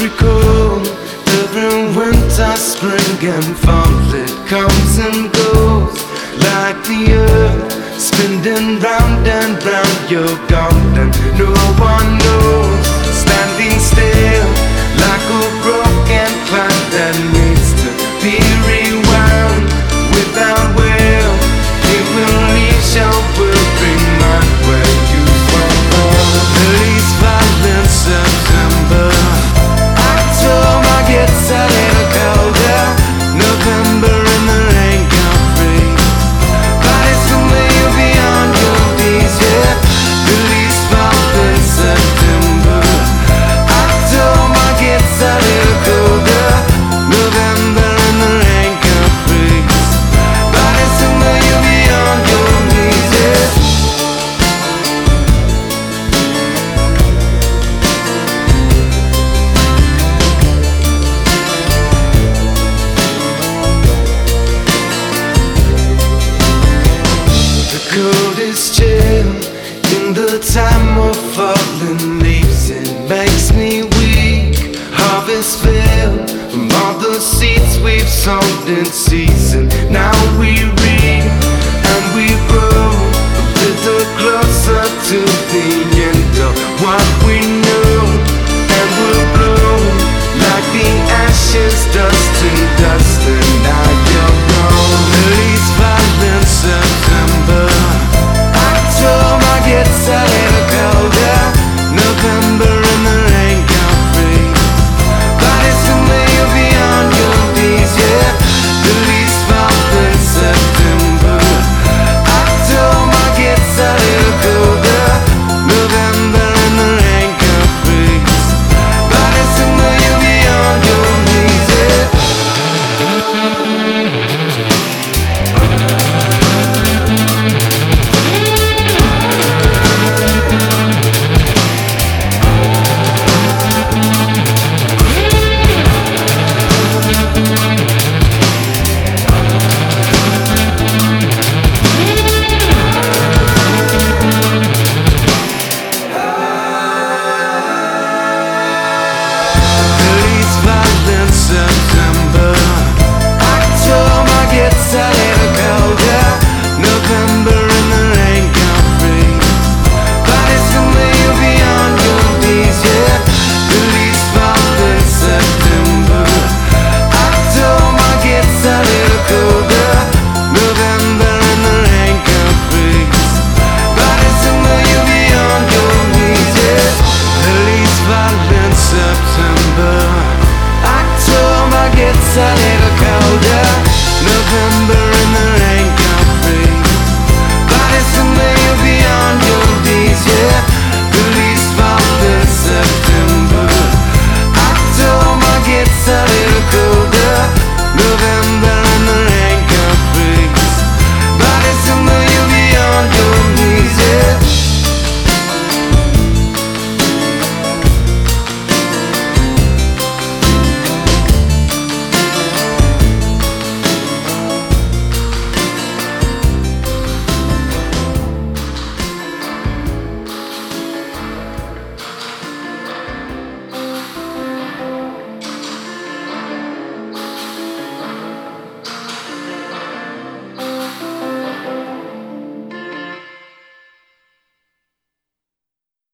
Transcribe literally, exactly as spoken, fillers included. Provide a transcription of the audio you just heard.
recall every winter, spring and fall. It comes and goes like the earth, spinning round and round. You're gone and no one knows. Standing still like a broken clock that needs to be rewound. Without will, it will leave your will remind where you were born. The leaves fall in September. October gets a little colder. November and the rain can freeze. But it's the way you'll be on your knees, yeah. The leaves fall in September. October gets a little colder. November and the rain can freeze. But it's the way you'll be on your knees, yeah. The coldest chill in the time of falling leaves. It makes me weak. Harvest filled from all the seeds we've sown in season. Now we reap and we grow a little closer to the end of what we know. And we'll blow like the ashes, dust and dust. And now you're gone. The leaves fall in September. October gets a little colder. November and the rain can freeze. But it's the way you'll be on your knees, yeah. The leaves fall in September. October gets a little colder. November and the rain can freeze. But it's the way you'll be on your knees, yeah. The leaves fall in September. October gets a little colder. November and the rain can freeze. But it's the way you'll be on your knees, yeah. The leaves fall in September. October gets a little colder. November and the rain can freeze. But it's the way you'll be on your knees, yeah. The leaves fall in September. October gets a little colder. November